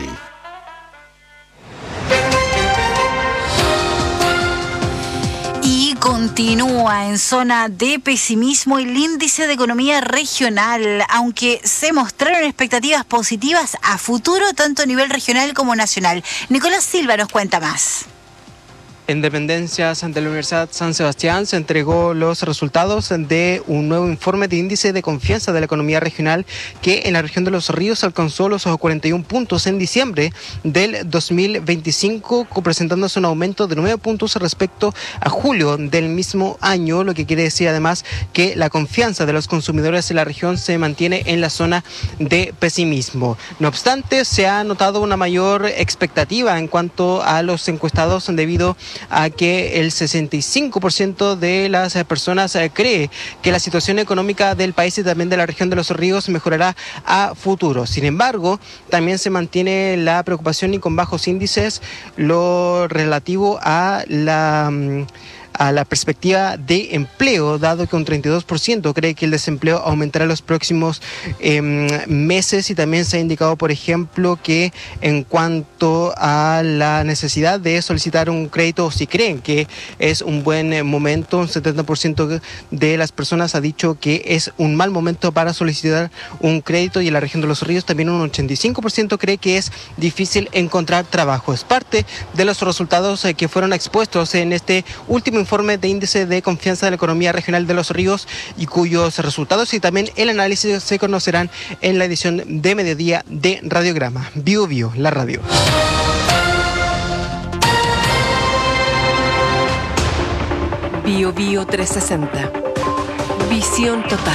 Y continúa en zona de pesimismo el índice de economía regional, aunque se mostraron expectativas positivas a futuro, tanto a nivel regional como nacional. Nicolás Silva nos cuenta más. En dependencias de la Universidad San Sebastián se entregó los resultados de un nuevo informe de índice de confianza de la economía regional, que en la región de Los Ríos alcanzó los 41 puntos en diciembre del 2025, presentándose un aumento de 9 puntos respecto a julio del mismo año, lo que quiere decir además que la confianza de los consumidores en la región se mantiene en la zona de pesimismo. No obstante, se ha notado una mayor expectativa en cuanto a los encuestados, debido a que el 65% de las personas cree que la situación económica del país y también de la región de Los Ríos mejorará a futuro. Sin embargo, también se mantiene la preocupación, y con bajos índices, lo relativo a la perspectiva de empleo, dado que un 32% cree que el desempleo aumentará en los próximos meses, y también se ha indicado, por ejemplo, que en cuanto a la necesidad de solicitar un crédito, si creen que es un buen momento, un 70% de las personas ha dicho que es un mal momento para solicitar un crédito, y en la región de Los Ríos también un 85% cree que es difícil encontrar trabajo. Es parte de los resultados que fueron expuestos en este último informe de índice de confianza de la economía regional de Los Ríos, y cuyos resultados y también el análisis se conocerán en la edición de mediodía de Radiograma. Bio Bio, la radio. Bio Bio 360. Visión total.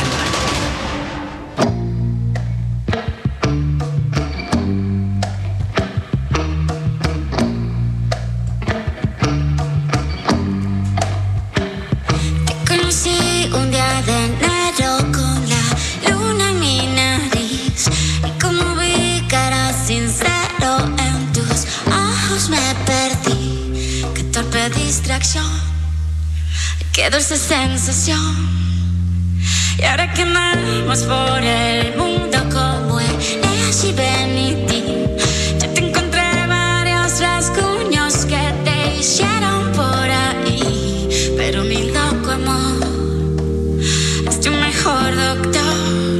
Qué dulce sensación. Y ahora que andamos por el mundo como el Nash y Benity, yo te encontré varios rasguños que te hicieron por ahí, pero mi loco amor es tu mejor doctor.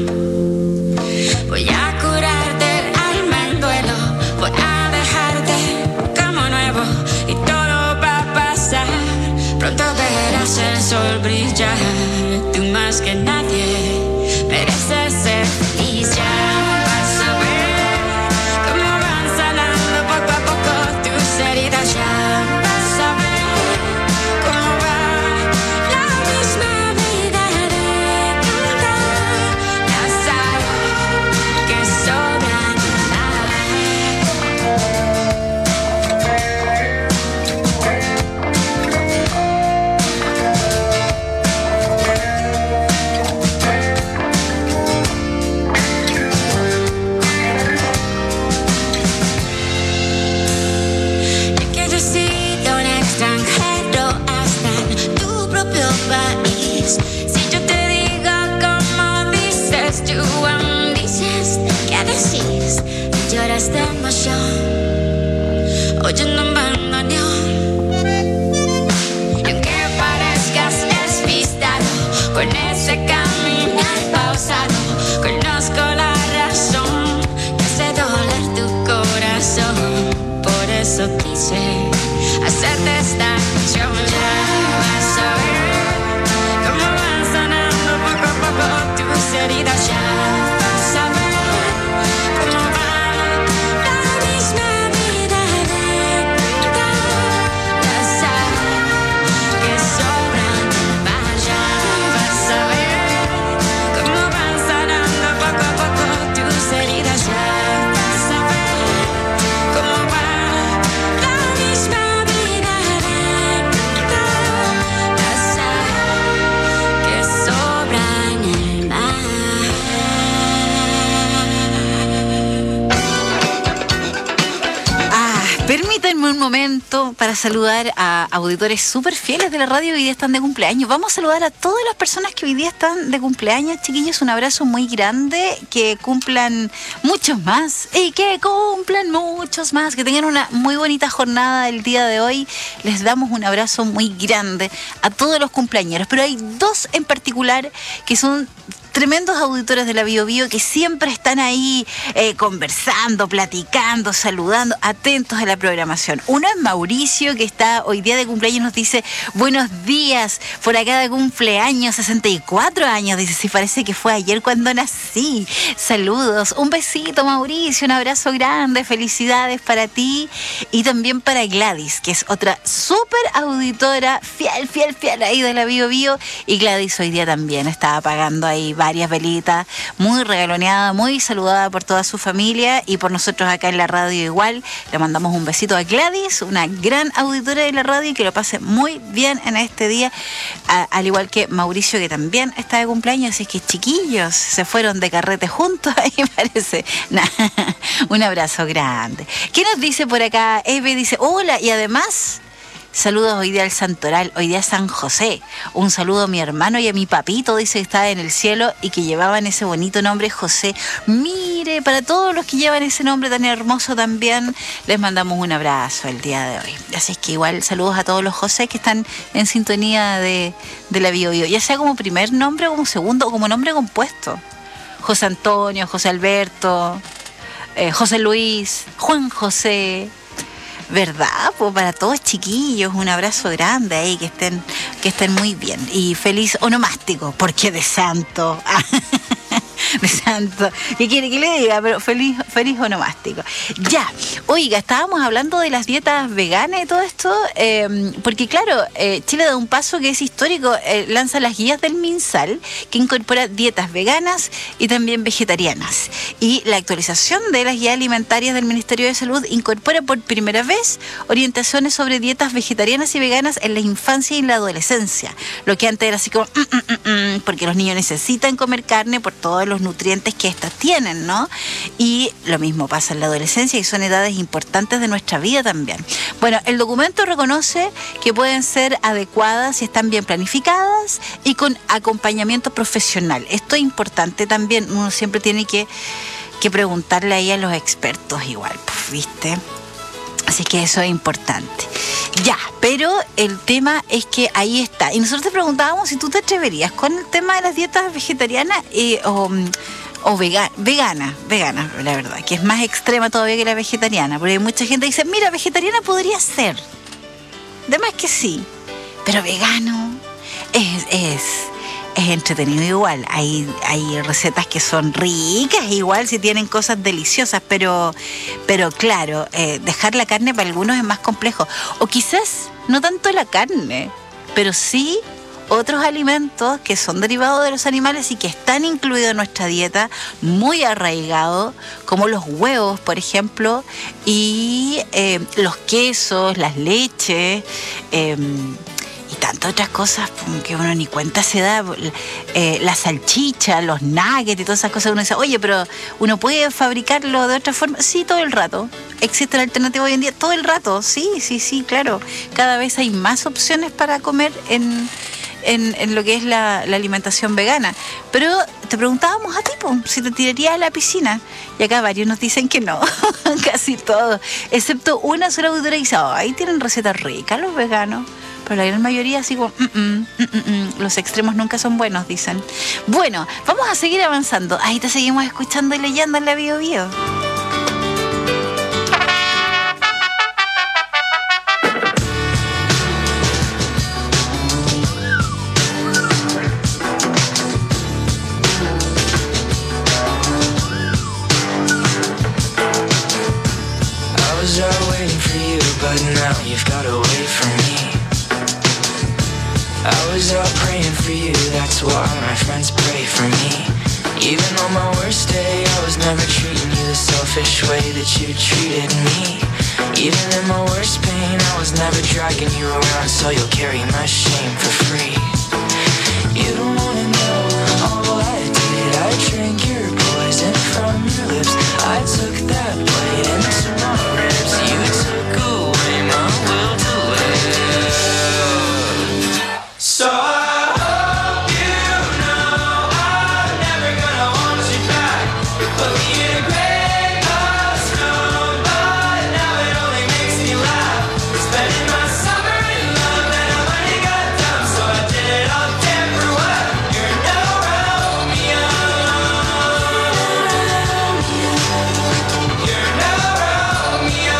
Voy a curarte el alma en duelo, voy a dejarte como nuevo, y todo va a pasar. Pronto verás el sol brillar. Tú más que nadie mereces ser feliz. Ya vas a ver cómo van sanando poco a poco tus heridas. Ya vas a ver cómo va la misma vida de cantar. Ya sabes que sobran esta emoción, oyendo un bandoneón. Y aunque parezcas despistado con ese caminar pausado, conozco la razón que hace doler tu corazón. Por eso quise hacerte esta canción. Ya vas a ver cómo van sanando poco a poco tus heridas. Ya vas a ver cómo va la misma vida lenta. Ya sabes que sobran más. Ya vas a ver cómo van sanando poco a poco tus heridas. Ya vas a ver cómo va la misma vida lenta. Ya sabes que sobran el mar. Permítanme un momento para saludar a auditores súper fieles de la radio que hoy día están de cumpleaños. Vamos a saludar a todas las personas que hoy día están de cumpleaños, chiquillos. Un abrazo muy grande, que cumplan muchos más y que cumplan muchos más, que tengan una muy bonita jornada el día de hoy. Les damos un abrazo muy grande a todos los cumpleañeros, pero hay dos en particular que son tremendos auditores de la Bio Bio, que siempre están ahí conversando, platicando, saludando, atentos a la programación. Uno es Mauricio, que está hoy día de cumpleaños, nos dice: buenos días, por acá de cumpleaños, 64 años, dice, sí, parece que fue ayer cuando nací. Saludos, un besito, Mauricio, un abrazo grande, felicidades para ti y también para Gladys, que es otra súper auditora, fiel ahí de la Bio Bio, y Gladys hoy día también está apagando ahí varias velitas, muy regaloneada, muy saludada por toda su familia y por nosotros acá en la radio igual. Le mandamos un besito a Gladys, una gran auditora de la radio, y que lo pase muy bien en este día, al igual que Mauricio, que también está de cumpleaños. Así que, chiquillos, se fueron de carrete juntos, ahí parece. Un abrazo grande. ¿Qué nos dice por acá? Eve dice: hola, y además, saludos hoy día al Santoral, hoy día San José. Un saludo a mi hermano y a mi papito, dice que está en el cielo y que llevaban ese bonito nombre, José. Mire, para todos los que llevan ese nombre tan hermoso también, les mandamos un abrazo el día de hoy. Así es que igual, saludos a todos los José que están en sintonía de la Bio Bio, ya sea como primer nombre o como segundo o como nombre compuesto. José Antonio, José Alberto, José Luis, Juan José. ¿Verdad? Pues para todos, chiquillos, un abrazo grande ahí, que estén muy bien. Y feliz onomástico, porque de santo. De santo. ¿Qué quiere que le diga? Pero feliz onomástico. Ya, oiga, estábamos hablando de las dietas veganas y todo esto, porque claro, Chile da un paso que es histórico, lanza las guías del MinSal, que incorpora dietas veganas y también vegetarianas. Y la actualización de las guías alimentarias del Ministerio de Salud incorpora por primera vez orientaciones sobre dietas vegetarianas y veganas en la infancia y en la adolescencia. Lo que antes era así como, porque los niños necesitan comer carne por todos los nutrientes que éstas tienen, ¿no? Y lo mismo pasa en la adolescencia, y son edades importantes de nuestra vida también. Bueno, el documento reconoce que pueden ser adecuadas si están bien planificadas y con acompañamiento profesional. Esto es importante también, uno siempre tiene que preguntarle ahí a los expertos igual, pues, ¿viste? Así que eso es importante. Ya, pero el tema es que ahí está. Y nosotros te preguntábamos si tú te atreverías con el tema de las dietas vegetarianas o veganas, la verdad, que es más extrema todavía que la vegetariana. Porque hay mucha gente que dice, mira, vegetariana podría ser. Además que sí, pero vegano es entretenido igual. Hay recetas que son ricas igual, si tienen cosas deliciosas, pero claro, dejar la carne para algunos es más complejo. O quizás no tanto la carne, pero sí otros alimentos que son derivados de los animales y que están incluidos en nuestra dieta, muy arraigados, como los huevos, por ejemplo, y los quesos, las leches, y tantas otras cosas que uno ni cuenta se da, la salchicha, los nuggets y todas esas cosas. Uno dice, oye, pero ¿uno puede fabricarlo de otra forma? Sí, todo el rato. Existe la alternativa hoy en día, todo el rato. Sí, claro. Cada vez hay más opciones para comer en lo que es la alimentación vegana. Pero te preguntábamos a ti, si te tirarías a la piscina. Y acá varios nos dicen que no, casi todos, excepto una sola auditora que dice, ahí tienen recetas ricas los veganos. Pero la gran mayoría así como, los extremos nunca son buenos, dicen. Bueno, vamos a seguir avanzando. Ahí te seguimos escuchando y leyendo en la Bio Bio. But now you've got away from me. I was out praying for you, that's why my friends pray for me. Even on my worst day, I was never treating you the selfish way that you treated me. Even in my worst pain, I was never dragging you around, so you'll carry my shame for free. You don't wanna know all I did. I drank your poison from your lips. I took that blade into my ribs. You took away my will to live. So I hope you know I'm never gonna want you back. Put me in a grave of stone, but now it only makes me laugh. Spending my summer in love and I only got dumb, so I did it all damn for what? You're no Romeo. You're no Romeo.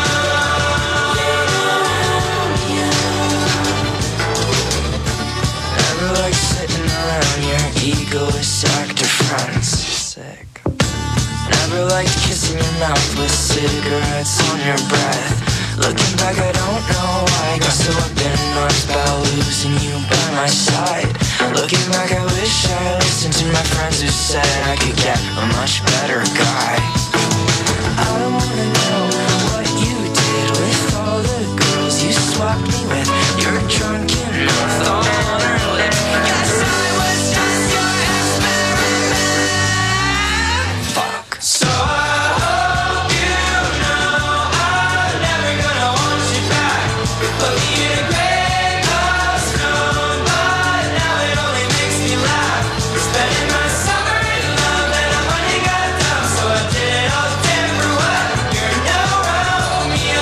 Never like sitting around your egoist actor friends. Sick. Never liked kissing your mouth with cigarettes on your breath. Looking back, I don't know why I got so up in arms about losing you by my side. Looking back, I wish I listened to my friends who said I could get a much better guy. I don't wanna know what you did with all the girls you swapped me with. Your drunken mouth all on her lips. Guess I was just your experiment. Fuck. So I hope you know I'm never gonna want you back. Put me in a grave of stone, but now it only makes me laugh. Spending my summer in love and I only got dumb, so I did it all damn for what? You're no Romeo.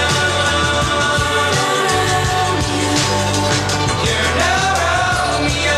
You're no Romeo.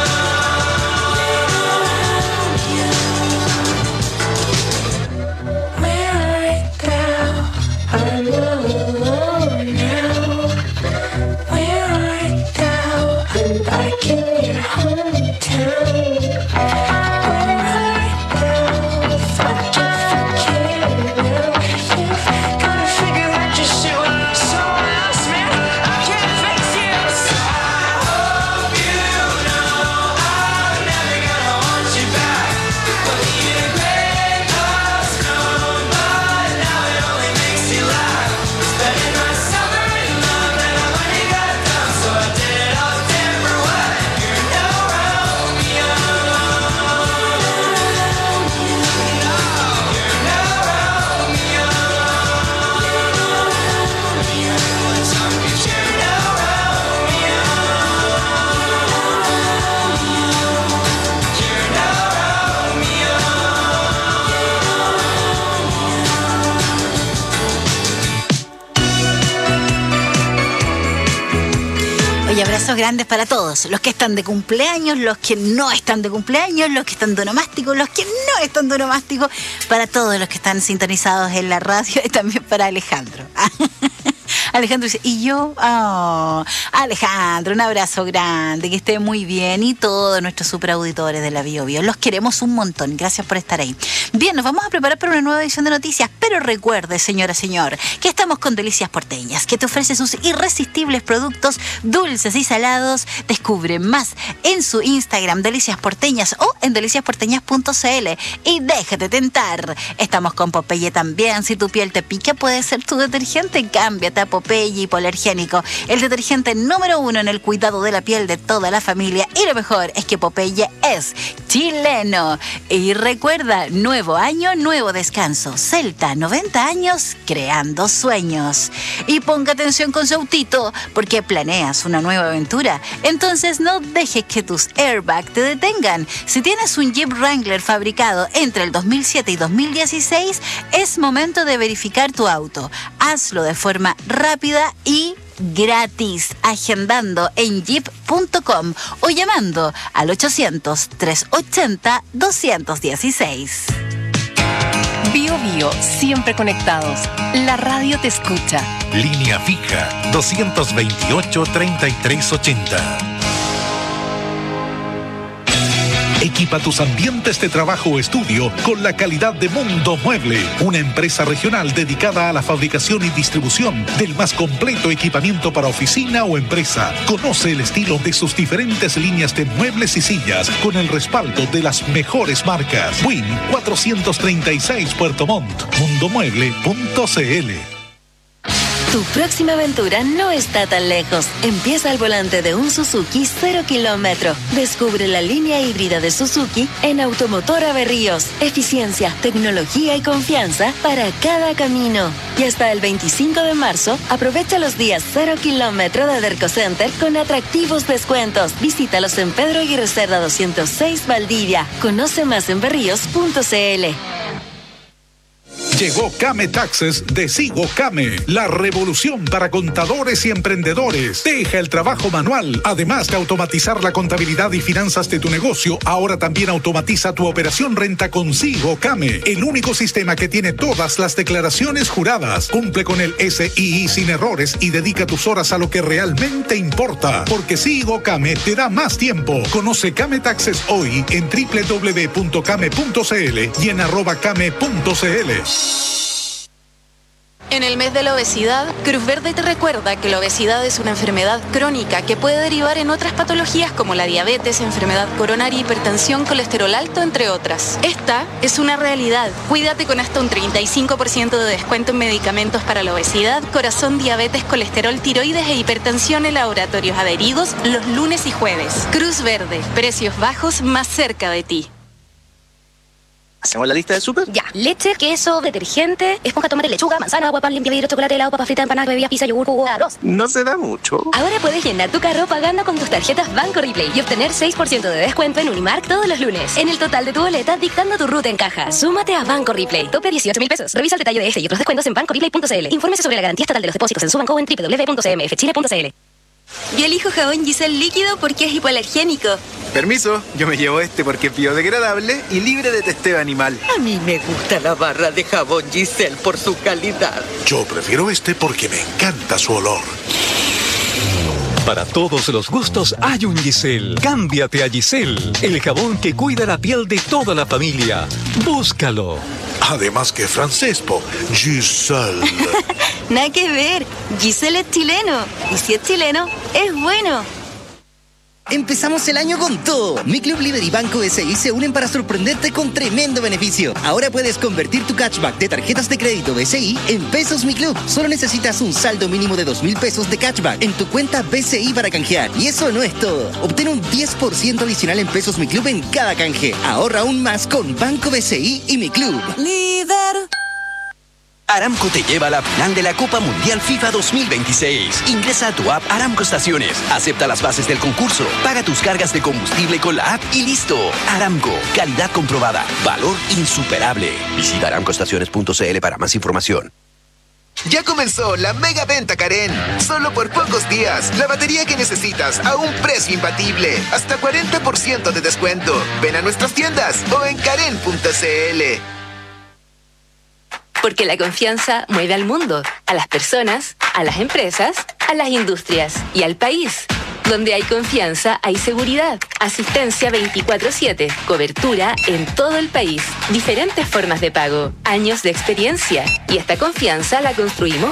We're right now, I'm all alone now. We're right now, I'm back in your hometown. We're right now, fuck you for caring now. You've gotta figure that your shit with someone else, man. I can't fix you. So I hope you know I'm never gonna want you back. Put me in a grave of stone, but now it only makes me laugh. Spending my summer in love and I only got dumb, so I did it all damn for what? You're no Romeo. You're no Romeo. Oye, abrazos grandes para todos, los que están de cumpleaños, los que no están de cumpleaños, los que están de onomásticos, los que no están de onomásticos, para todos los que están sintonizados en la radio y también para Alejandro. Alejandro dice, ¿y yo? Oh, Alejandro, un abrazo grande, que esté muy bien, y todos nuestros superauditores de la Bio Bio, los queremos un montón, gracias por estar ahí. Bien, nos vamos a preparar para una nueva edición de noticias, pero recuerde, señora, señor, que estamos con Delicias Porteñas, que te ofrece sus irresistibles productos dulces y salados. Descubre más en su Instagram, Delicias Porteñas, o en deliciasporteñas.cl, y déjate tentar. Estamos con Popeye también. Si tu piel te pica, puede ser tu detergente. Cámbiate a Popeye Popeye hipoalergénico, el detergente número 1 en el cuidado de la piel de toda la familia. Y lo mejor es que Popeye es chileno. Y recuerda, nuevo año, nuevo descanso. Celta, 90 años, creando sueños. Y ponga atención con su autito, porque planeas una nueva aventura. Entonces no dejes que tus airbags te detengan. Si tienes un Jeep Wrangler fabricado entre el 2007 y 2016, es momento de verificar tu auto. Hazlo de forma rápida y gratis, agendando en jeep.com o llamando al 800-380-216. Bio Bio, siempre conectados. La radio te escucha. Línea fija 228-3380. Equipa tus ambientes de trabajo o estudio con la calidad de Mundo Mueble, una empresa regional dedicada a la fabricación y distribución del más completo equipamiento para oficina o empresa. Conoce el estilo de sus diferentes líneas de muebles y sillas con el respaldo de las mejores marcas. Win 436 Puerto Montt. Mundomueble.cl. Tu próxima aventura no está tan lejos. Empieza al volante de un Suzuki 0 kilómetro. Descubre la línea híbrida de Suzuki en Automotora Berríos. Eficiencia, tecnología y confianza para cada camino. Y hasta el 25 de marzo, aprovecha los días 0 kilómetro de Derco Center con atractivos descuentos. Visítalos en Pedro Aguirre Cerda 206 Valdivia. Conoce más en berríos.cl. Llegó Kame Taxes de Sigo Kame, la revolución para contadores y emprendedores. Deja el trabajo manual. Además de automatizar la contabilidad y finanzas de tu negocio, ahora también automatiza tu operación renta con Sigo Kame, el único sistema que tiene todas las declaraciones juradas. Cumple con el SII sin errores y dedica tus horas a lo que realmente importa, porque Sigo Kame te da más tiempo. Conoce Kame Taxes hoy en www.kame.cl y en @kame.cl. En el mes de la obesidad, Cruz Verde te recuerda que la obesidad es una enfermedad crónica que puede derivar en otras patologías como la diabetes, enfermedad coronaria, hipertensión, colesterol alto, entre otras. Esta es una realidad. Cuídate con hasta un 35% de descuento en medicamentos para la obesidad, corazón, diabetes, colesterol, tiroides e hipertensión en laboratorios adheridos los lunes y jueves. Cruz Verde, precios bajos más cerca de ti. ¿Hacemos la lista de súper? Ya. Leche, queso, detergente, esponja, tomate, lechuga, manzana, agua, pan, limpia vidrio, chocolate, helado, papa frita, empanadas, bebidas, pizza, yogur, jugo, arroz. No se da mucho. Ahora puedes llenar tu carro pagando con tus tarjetas Banco Replay y obtener 6% de descuento en Unimark todos los lunes. En el total de tu boleta, dictando tu ruta en caja. Súmate a Banco Replay. Tope 18.000 pesos. Revisa el detalle de este y otros descuentos en bancoreplay.cl. Infórmese sobre la garantía estatal de los depósitos en su banco o en www.cmfchile.cl. Yo elijo jabón Giselle líquido porque es hipoalergénico. Permiso, yo me llevo este porque es biodegradable y libre de testeo animal. A mí me gusta la barra de jabón Giselle por su calidad. Yo prefiero este porque me encanta su olor. Para todos los gustos hay un Giselle. Cámbiate a Giselle, el jabón que cuida la piel de toda la familia. Búscalo. Además que francés, po. Giselle. Nada que ver. Giselle es chileno. Y si es chileno, es bueno. Empezamos el año con todo. Mi Club Líder y Banco BCI se unen para sorprenderte con tremendo beneficio. Ahora puedes convertir tu cashback de tarjetas de crédito BCI en pesos Mi Club. Solo necesitas un saldo mínimo de 2.000 pesos de cashback en tu cuenta BCI para canjear. Y eso no es todo. Obtén un 10% adicional en pesos Mi Club en cada canje. Ahorra aún más con Banco BCI y Mi Club. Líder. Aramco te lleva a la final de la Copa Mundial FIFA 2026. Ingresa a tu app Aramco Estaciones, acepta las bases del concurso, paga tus cargas de combustible con la app y listo. Aramco, calidad comprobada, valor insuperable. Visita aramcoestaciones.cl para más información. Ya comenzó la mega venta Karen. Solo por pocos días. La batería que necesitas a un precio imbatible. Hasta 40% de descuento. Ven a nuestras tiendas o en karen.cl. Porque la confianza mueve al mundo, a las personas, a las empresas, a las industrias y al país. Donde hay confianza, hay seguridad. Asistencia 24/7. Cobertura en todo el país. Diferentes formas de pago. Años de experiencia. Y esta confianza la construimos